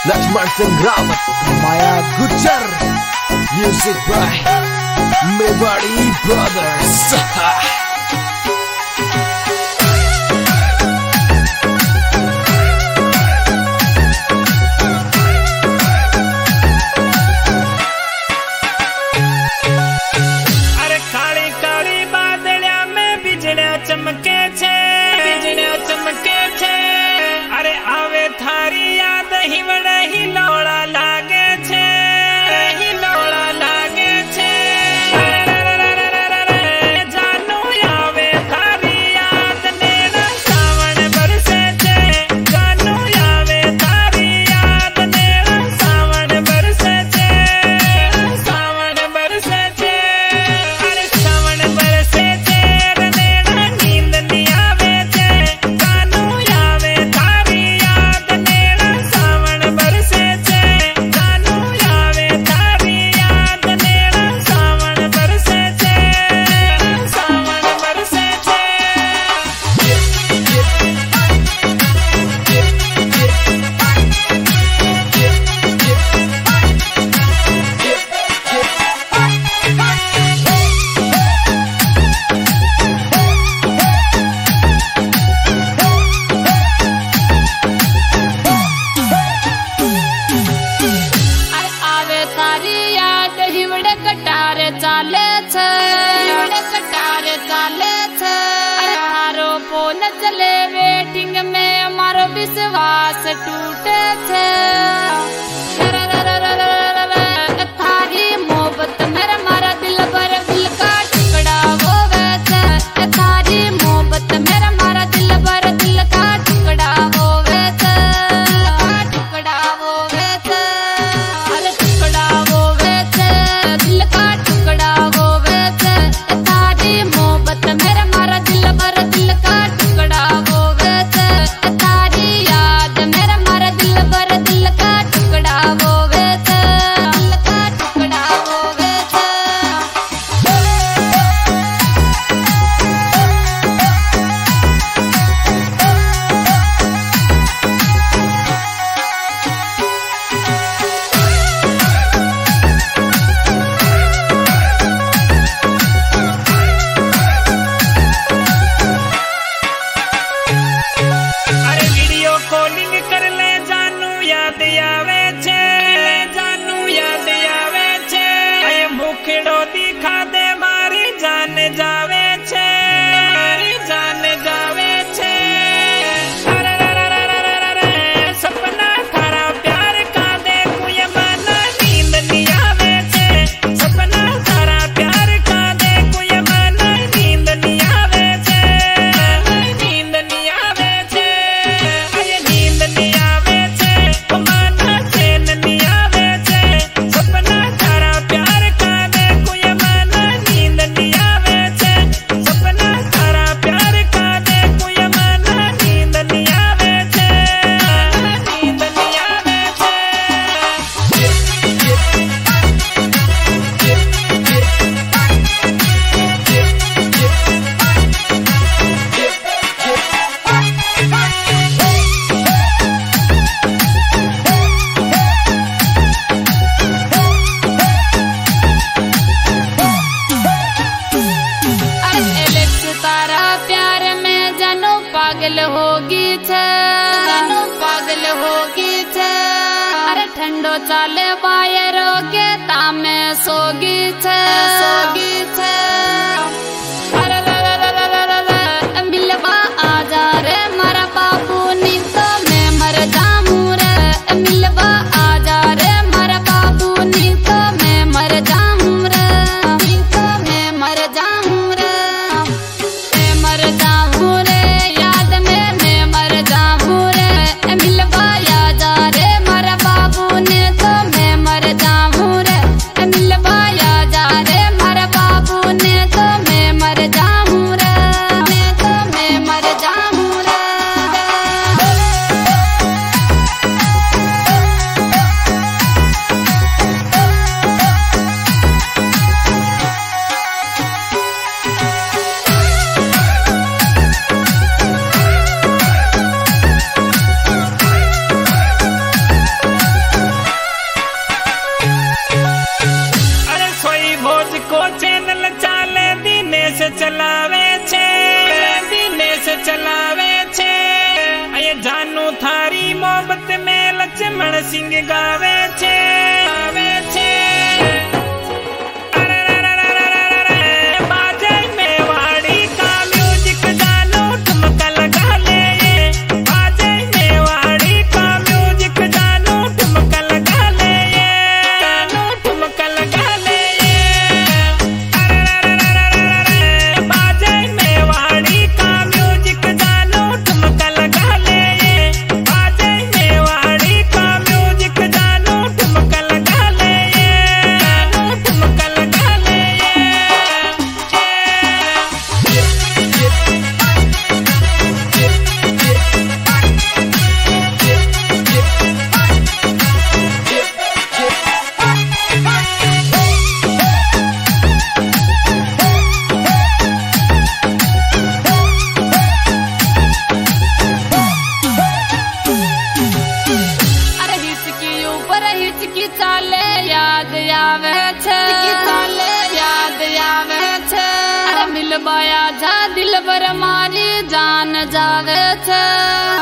Lakshman Singh Rawat, Maya Gujjar, music by Mewari Brothers. चमके छे अरे आवे थारी याद ही बड़ा ही लोड़ा लागे छे जानू आवे थारी याद नेड़ा सावन बरसे छे जानू आवे थारी याद नेड़ा सावन बरसे छे अरे सावन बरसे छे चले वेटिंग में मारो विश्वास टूटे थे थारी मोहब्बत मेरा मारा दिल भर दिल का टुकड़ा वो वैसे थारी मोहब्बत मेरा मारा दिल भर दिल का टुकड़ा वो वैसे टुकड़ा वो वैसे अरे टुकड़ा वो वैसे दिल का टुकड़ा वो वैसे थारी मोहब्बत मेरा मारा दिल भर दिल का मुखड़ो दिखा दे मारी जान जावे छे सपना थारा प्यार का देखूं ये मन नींद नहीं आवे छे सपना थारा प्यार का देखूं ये मन नींद नहीं आवे छे नींद नहीं आवे छे ये नींद नहीं आवे छे मन चैन नहीं आवे छे सपना थारा प्यार का देखूं ये मन नींद नहीं आवे छे सपना थारा प्यार का देखूं ये मन नींद नहीं आवे छे नींद नहीं आवे छे तारा प्यार में जानो पागल होगी थे अरे ठंडो चाले वायरो के तामे सोगी थे अरे मिलवा आजा रे मारा बाबू नी तो मैं मर जाऊं रे मिलवा आजा रे मारा बाबू नी तो मैं मर जाऊं रे नी तो मैं मर जाऊं रे मर जाऊं रे याद में मैं मर जाऊं रे मिलवा आजा रे मारा बाबू ने तो मैं मर जाऊं रे मिलवा आजा रे मारा बाबू ने तो मैं सिंह गावे छे गावे छे बाजे मेवाड़ी का म्यूजिक जानो ठुमका लगा ले बाजे मेवाड़ी का म्यूजिक जानो ठुमका लगा ले जानो ठुमका लगा ले बाजे मेवाड़ी का म्यूजिक जानो ठुमका लगा ले बाजे मेवाड़ी का म्यूजिक जानो ठुमका लगा ले जानो ठुमका लगा ले अरे हिचकी ऊपर हिचकी चाले याद आवे छे चाले याद आवे छे अरे मिलबाया जा दिल बर मारी जान जावे छे